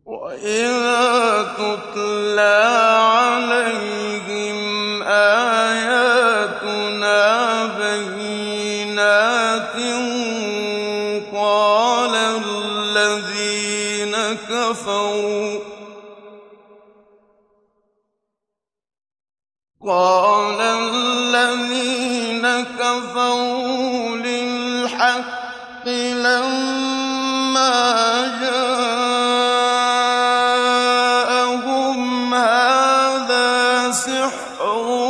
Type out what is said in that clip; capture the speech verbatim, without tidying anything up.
وَإِذَا تُتْلَىٰ عَلَيْهِمْ آيَاتُنَا بَيِّنَاتٍ قَالَ الَّذِينَ كَفَرُوا لِلْحَقِّ لَمَّا جَاءَهُمْ هَٰذَا سِحْرٌ